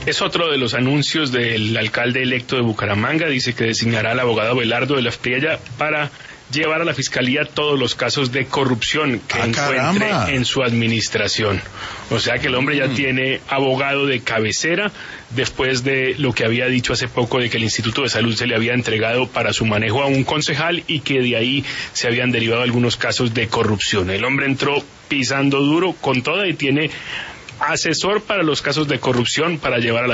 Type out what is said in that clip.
Es otro de los anuncios del alcalde electo de Bucaramanga. Dice que designará al abogado Abelardo de la Espriella para llevar a la fiscalía todos los casos de corrupción que encuentre en su administración. O sea que el hombre ya tiene abogado de cabecera después de lo que había dicho hace poco de que el Instituto de Salud se le había entregado para su manejo a un concejal y que de ahí se habían derivado algunos casos de corrupción. El hombre entró pisando duro con toda y tiene asesor para los casos de corrupción para llevar a la